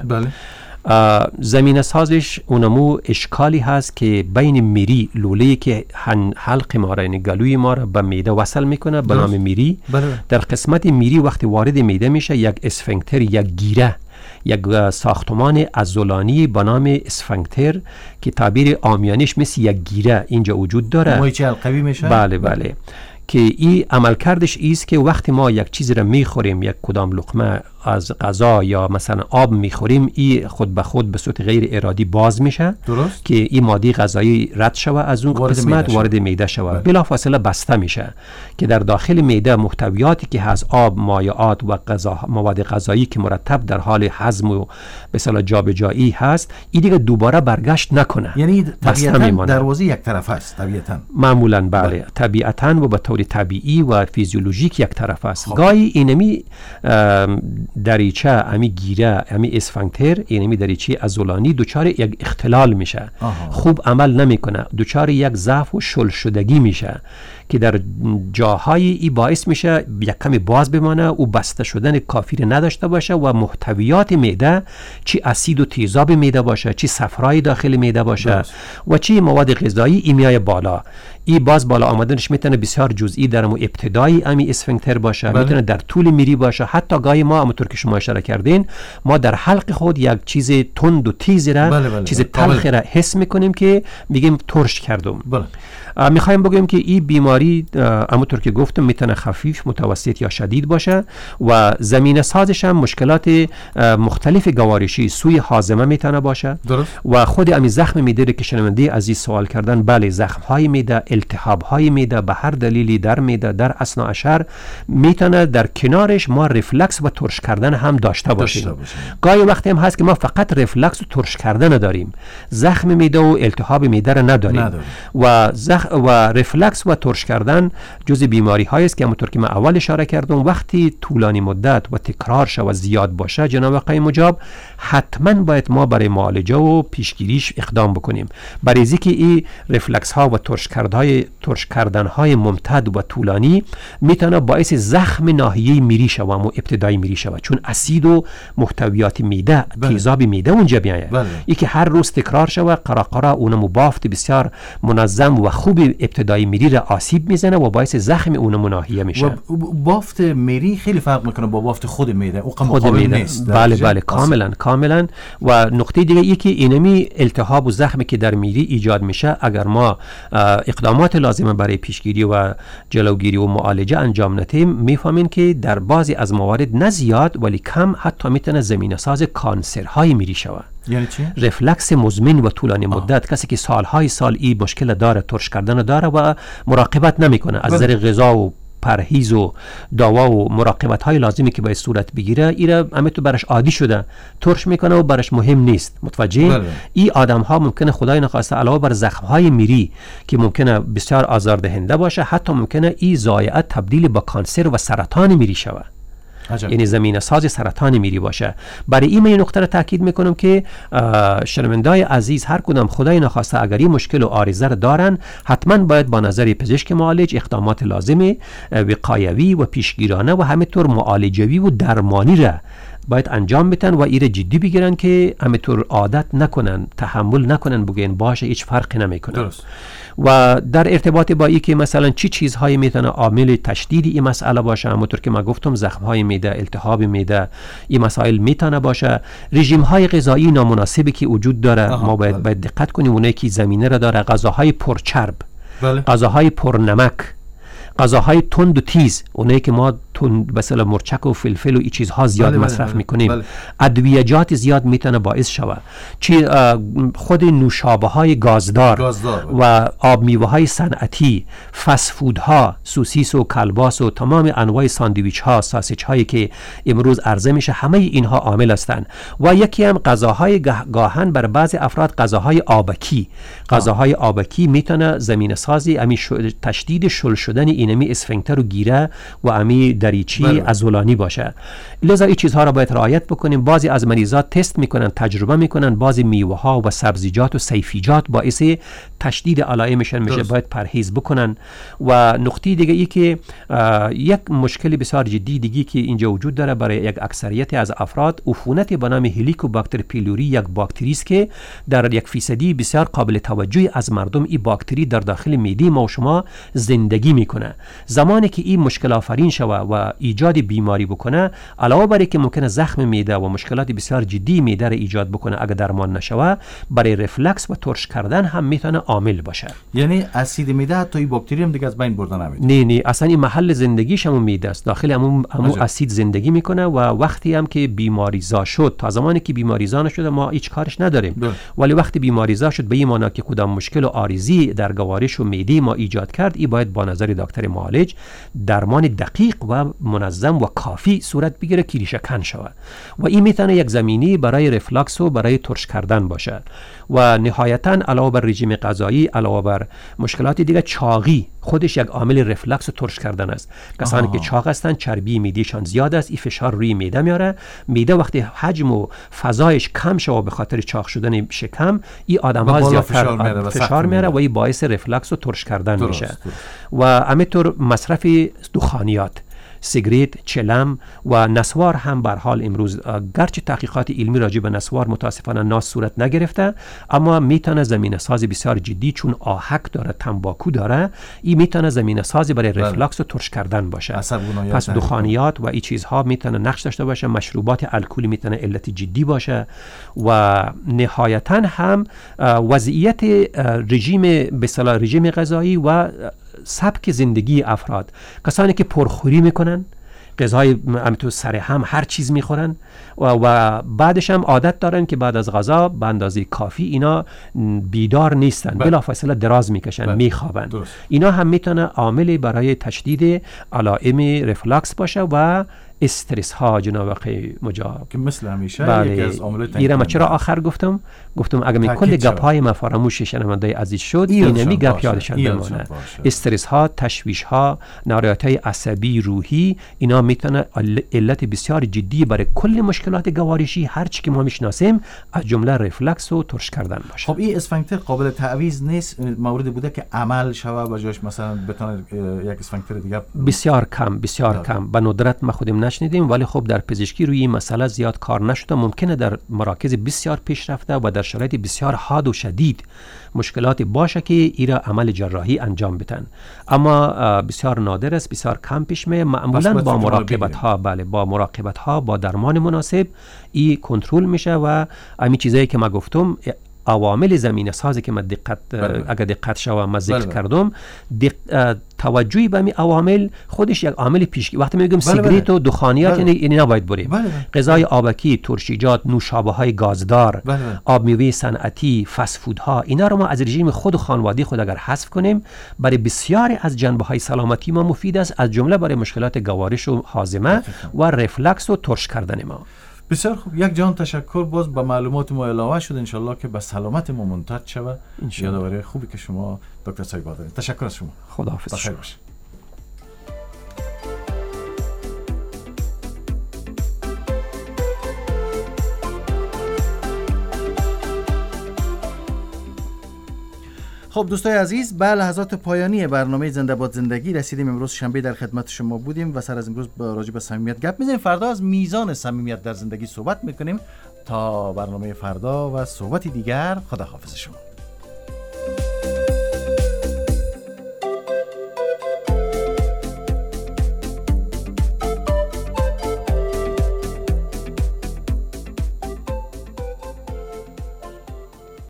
زمینه سازش اونمو اشکالی هست که بین میری، لوله‌ای که حلق ما را، یعنی گلوی ما را به معده وصل میکنه به نام میری، در قسمت میری وقتی وارد معده میشه یک اسفنکتر، یک گیره، یک ساختمان عضلانی به نام اسفنکتر که تعبیر عامیانش مثل یک گیره اینجا وجود داره، مایچه حلقوی میشه. بله که این عملکردش ایست که وقتی ما یک چیزی را میخوریم، یک کدام لقمه از غذا یا مثلا آب میخوریم، این خود به خود به صورت غیر ارادی باز میشه که این ماده غذایی رد شوه از اون قسمت وارد معده شوه، بلافاصله بسته میشه که در داخل معده محتویاتی که از آب، مایعات و مواد غذایی که مرتب در حال هضم و به اصطلاح جابجایی هست، این دیگه دوباره برگشت نکنه. یعنی طبیعتاً دروازه یک طرف است، طبیعتاً معمولاً بله، طبیعتاً و به طور طبیعی و فیزیولوژیک یک طرف است. گاهی اینمی دریچه، امی گیره، امی اسفنکتر، اینمی دریچه عضلانی دچار یک اختلال میشه، خوب عمل نمیکنه، دچار یک ضعف و شل شدگی میشه که در جاهای ای باعث میشه یک کمی باز بمانه و بسته شدن کافی نداشته باشه و محتویات معده، چی اسید و تیزاب معده باشه، چی صفرای داخل معده باشه و چی مواد غذایی، ای میای بالا. ای باز بالا آمدنش میتونه بسیار جزئی در ابتدای امی اسفنکتر باشه، میتونه در طول میری باشه، حتی گاهی ما همونطور که شما اشاره کردین، ما در حلق خود یک چیز تند و تیزی را، چیز تلخی را حس میکنیم که میگیم ترش کردم. میخوایم بگیم که این بیماری همونطور که گفتم میتونه خفیف، متوسط یا شدید باشه و زمینه سازش هم مشکلات مختلف گوارشی سوی هاضمه میتونه باشه. و خود امی زخم معده که شنونده عزیز سوال کردن، بله، زخم های معده، التهاب های معده به هر دلیلی در معده در اثناء عشر میتونه در کنارش ما رفلکس و ترش کردن هم داشته باشیم. گاهی وقتی هم هست که ما فقط رفلکس و ترش کردن داریم، زخم معده و التهاب معده را نداریم. و رفلکس و ترش کردن جز بیماری هایی است که همونطور که من اول اشاره کردم، وقتی طولانی مدت و تکرار شه و زیاد باشه، جناب آقای مجاب، حتما باید ما برای معالجه و پیشگیریش اقدام بکنیم. برای اینکه این رفلکس ها و ترش کردن های ممتد و طولانی میتونه باعث زخم ناحیه میری شوه و ابتدایی میری شوه، چون اسید و محتویات معده، تیزاب معده اونجا میاد. این که هر روز تکرار شوه، قراقرا اونم بافت بسیار منظم و خوب ابتدایی میری را آسیب میزنه و باعث زخم اونم ناحیه میشه. و بافت میری خیلی فرق میکنه با بافت خود معده، او خود معده نیست. بله کاملا. و نقطه دیگه ای که اینمی التهاب و زخمی که در میری ایجاد میشه، اگر ما اقدامات لازمه برای پیشگیری و جلوگیری و معالجه انجام ندیم، میفهمین که در بعضی از موارد نه زیاد ولی کم حتی میتونه زمینه ساز کانسرهای میری شود. یعنی چی؟ رفلکس مزمن و طولانی مدت، کسی که سالهای سال این مشکل داره، ترش کردن داره و مراقبت نمیکنه از نظر غذا و پرهیز و دوا و مراقبت های لازمی که باید صورت بگیره، ایره همه تو برش عادی شده، ترش میکنه و برش مهم نیست. متوجه؟ این آدم ها ممکنه خدای نخواسته علاوه بر زخم های میری که ممکنه بسیار آزاردهنده باشه، حتی ممکنه این ضایعه تبدیل به کانسر و سرطان میری شود. یعنی زمینه ساز سرطان میری باشه. برای این نقطه را تاکید میکنم که شنوندای عزیز هر کدام خدای نخواسته اگر این مشکل و عارضه دارن حتما باید با نظر پزشک معالج اقدامات لازم وقایوی و پیشگیرانه و همینطور معالجوی و درمانی را باید انجام بدن و ایره جدی بگیرن که همینطور عادت نکنن، تحمل نکنن بگین باشه هیچ فرقی نمیکنه. درست. و در ارتباط با این که مثلا چی چیزهایی میتونه عامل تشدید این مسئله باشه، همونطور که ما گفتم زخم‌های معده، التهاب معده، این مسائل میتونه باشه. رژیم‌های غذایی نامناسبی که وجود داره ما باید دقت کنیم، اونایی که زمینه را داره، غذاهای پرچرب، غذاهای پرنمک، غذاهای تند و تیز، اونایی که ما مثلا مرچک و فلفل و این چیزها زیاد مصرف میکنیم، ادویجات زیاد میتونه باعث شود، خود نوشابه های گازدار و آب میوه های صنعتی، فست فودها، سوسیس و کلباس و تمام انواع ساندویچ ها، ساسیج هایی که امروز عرضه میشه، همه اینها عامل هستند. و یکی هم غذاهای گاهن بر بعضی افراد غذاهای آبکی، غذاهای آبکی میتونه زمینه سازی امی تشدید شل شدن اینمی اسفنکتر و گیره و امی دریچی عضلانی باشه. لذا این چیزها را باید رعایت بکنیم. بعضی از مریضات تست میکنن، تجربه میکنن، بعضی میوه ها و سبزیجات و سیفیجات باعث تشدید علائمشون میشه، باید پرهیز بکنن. و نقطه دیگه ای که یک مشکل بسیار جدی دیگه که اینجا وجود داره برای یک اکثریت از افراد، عفونت به نام هلیکوباکتر پیلوری، یک باکتری است که در 1% بسیار قابل توجه از مردم این باکتری در داخل معده ما و شما زندگی میکنه. زمانی که این مشکل آفرین شوه و ایجاد بیماری بکنه، علاوه بر اینکه ممکنه زخم معده و مشکلات بسیار جدی معده را ایجاد بکنه اگه درمان نشوه، برای رفلکس و ترش کردن هم میتونه عامل باشه. یعنی اسید معده حتی این باکتری هم دیگه از بین بردن نمیتونه. نه اصلا این محل زندگیش هم معده است، داخل همون اسید زندگی میکنه و وقتی هم که بیماریزا شد، تا زمانی که بیماریزا نشده ما هیچ کارش نداریم، ولی وقتی بیماریزا شد به این معنی که کدام مشکل و عارضی در گوارش و معده ما ایجاد کرد، این باید با نظر دکتر معالج درمان دقیق و منظم و کافی صورت بگیره که ریشه کن شود. و این میتونه یک زمینی برای رفلکس و برای ترش کردن باشه. و نهایتاً علاوه بر رژیم غذایی، علاوه بر مشکلات دیگه، چاقی خودش یک عامل رفلکس و ترش کردن است. کسانی که چاق هستن چربی معدهشان زیاد است، این فشار روی معده میاره. معده وقتی حجم و فضایش کم شود به خاطر چاق شدن شکم، این آدم‌ها زیادتر فشار میاره و این باعث رفلکس و ترش کردن میشه. و همینطور مصرف دخانیات، سیگریت، چلم و نسوار هم به حال امروز گرچه تحقیقات علمی راجع به نسوار متاسفانه ناس صورت نگرفته، اما میتونه زمینه سازی بسیار جدی، چون آهک داره، تنباکو داره، این میتونه زمینه سازی برای رفلکس و ترش کردن باشه. پس دخانیات و این چیزها میتونه نقش داشته باشه. مشروبات الکلی میتونه علت جدی باشه. و نهایتا هم وضعیت رژیم غذایی و سبک زندگی افراد، کسانی که پرخوری میکنن، غذای همینطور سر هم هر چیز میخورن و بعدش هم عادت دارن که بعد از غذا به اندازه کافی اینا بیدار نیستن، بلافاصله دراز میکشن، میخوابن. اینا هم میتونه عاملی برای تشدید علائم رفلکس باشه و استرس ها جناب آقای مجاب که مثل همیشه یکی از عوامل ایرم. چرا آخر گفتم اگه می کل گپ های ما فراموش شنونده عزیز شد، اینمی گپ یادشان بمونه. استرس ها، تشویش ها، ناراحتی های عصبی، روحی، اینا میتونه علت بسیار جدی برای کل مشکلات گوارشی هر چی که ما میشناسیم از جمله رفلکس و ترش کردن باشه. خب این اسفنکتر قابل تعویض نیست؟ موردی بوده که عمل شوه و جاش مثلا بتونه یک اسفنکتر دیگه؟ بسیار کم به ندرت ما خودم نشنیدیم، ولی خب در پزشکی روی این مسئله زیاد کار نشده. ممکنه در مراکز بسیار پیشرفته و در شرایط بسیار حاد و شدید مشکلات باشه که ایرا عمل جراحی انجام بدن، اما بسیار نادر است، بسیار کم پیش میاد. معمولا با مراقبت ها، با مراقبت ها، با درمان مناسب این کنترل میشه. و همین چیزایی که ما گفتم، عوامل زمینه سازی که من اگر دقت شوم ما ذکر کردم، توجهی به این عوامل خودش یک عامل پیشگیری. وقتی میگم سیگریت و دخانیات یعنی نباید بریم. غذای آبکی، ترشیجات، نوشابه های گازدار، آب میوه صنعتی، فست فودها، اینا رو ما از رژیم خود و خانواده خود اگر حذف کنیم، برای بسیاری از جنبه های سلامتی ما مفید است، از جمله برای مشکلات گوارش و هاضمه و رفلکس و ترش کردن ما. بسیار خوب، یک جان تشکر. باز به معلومات ما علاوه شد، انشالله که به سلامت ما منتج شوه. یادآوری خوبی که شما دکتر سایبا دارید. تشکر از شما. خداحافظ. بخیر باشید. خب دوستای عزیز، به لحظات پایانی برنامه زنده باد زندگی رسیدیم. امروز شنبه در خدمت شما بودیم و سر از امروز راجع به صمیمیت گپ می‌زنیم. فردا از میزان صمیمیت در زندگی صحبت می‌کنیم. تا برنامه فردا و صحبتی دیگر، خداحافظ شما.